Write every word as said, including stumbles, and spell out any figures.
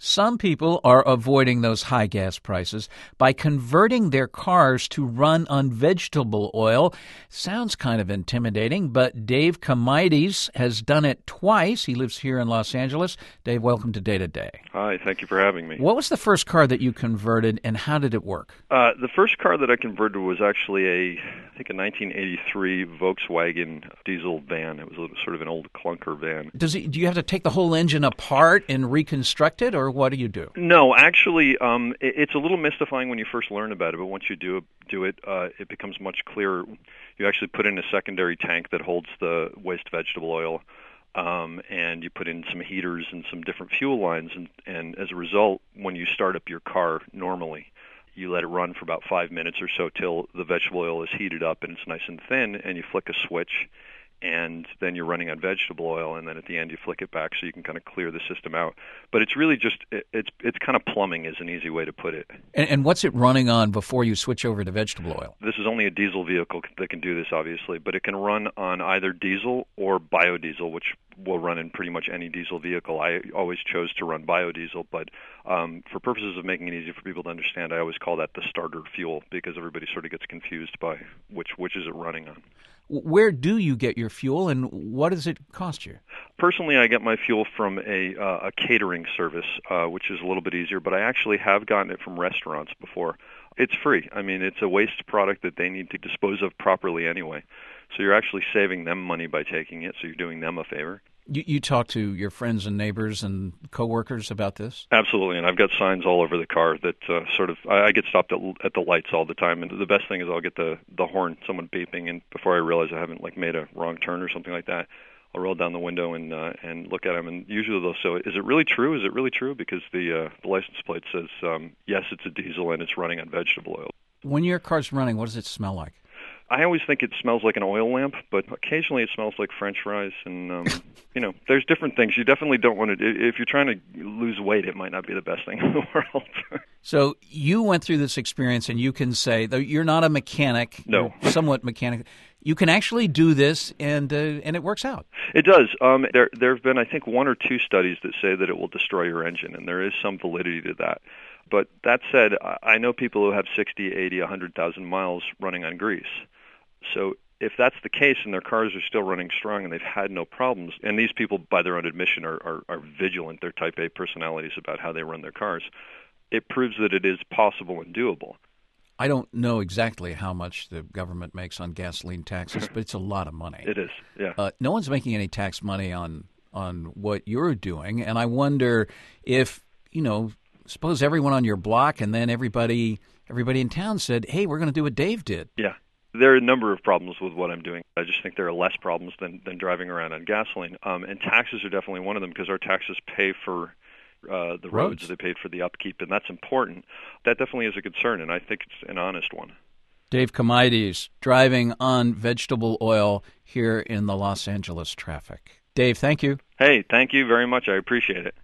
Some people are avoiding those high gas prices by converting their cars to run on vegetable oil. Sounds kind of intimidating, but Dave Kamaitis has done it twice. He lives here in Los Angeles. Dave, welcome to Day to Day. Hi, thank you for having me. What was the first car that you converted, and how did it work? Uh, the first car that I converted was actually a, I think, a nineteen eighty-three Volkswagen diesel van. It was a, sort of an old clunker van. Does it, do you have to take the whole engine apart and reconstruct it, or what do you do? No, actually, um, it, it's a little mystifying when you first learn about it, but once you do do it, uh, it becomes much clearer. You actually put in a secondary tank that holds the waste vegetable oil, um, and you put in some heaters and some different fuel lines, and, and as a result, when you start up your car normally, you let it run for about five minutes or so till the vegetable oil is heated up and it's nice and thin, and you flick a switch, and then you're running on vegetable oil, and then at the end you flick it back so you can kind of clear the system out. But it's really just, it, it's it's kind of plumbing is an easy way to put it. And, and what's it running on before you switch over to vegetable oil? This is only a diesel vehicle that can do this, obviously, but it can run on either diesel or biodiesel, which will run in pretty much any diesel vehicle. I always chose to run biodiesel, but um, for purposes of making it easy for people to understand, I always call that the starter fuel because everybody sort of gets confused by which which is it running on. Where do you get your fuel, and what does it cost you? Personally, I get my fuel from a uh, a catering service, uh, which is a little bit easier, but I actually have gotten it from restaurants before. It's free. I mean, it's a waste product that they need to dispose of properly anyway. So you're actually saving them money by taking it, so you're doing them a favor. You, you talk to your friends and neighbors and coworkers about this? Absolutely, and I've got signs all over the car that uh, sort of, I, I get stopped at, at the lights all the time, and the best thing is I'll get the, the horn, someone beeping, and before I realize I haven't like made a wrong turn or something like that, I'll roll down the window and uh, and look at them, and usually they'll say, is it really true? Is it really true? Because the, uh, the license plate says, um, yes, it's a diesel and it's running on vegetable oil. When your car's running, what does it smell like? I always think it smells like an oil lamp, but occasionally it smells like French fries. And, um, you know, there's different things. You definitely don't want to, if you're trying to lose weight, it might not be the best thing in the world. So you went through this experience, and you can say, though you're not a mechanic, no, you're somewhat mechanic, you can actually do this, and uh, and it works out. It does. Um, there there have been, I think, one or two studies that say that it will destroy your engine, and there is some validity to that. But that said, I know people who have sixty, eighty, one hundred thousand miles running on grease. So if that's the case and their cars are still running strong and they've had no problems, and these people, by their own admission, are, are, are vigilant, they're type A personalities about how they run their cars, it proves that it is possible and doable. I don't know exactly how much the government makes on gasoline taxes, but it's a lot of money. It is, yeah. Uh, no one's making any tax money on on what you're doing, and I wonder if, you know, suppose everyone on your block and then everybody everybody in town said, hey, we're going to do what Dave did. Yeah. There are a number of problems with what I'm doing. I just think there are less problems than, than driving around on gasoline. Um, and taxes are definitely one of them because our taxes pay for uh, the roads. roads. They paid for the upkeep, and that's important. That definitely is a concern, and I think it's an honest one. Dave Kamaitis, driving on vegetable oil here in the Los Angeles traffic. Dave, thank you. Hey, thank you very much. I appreciate it.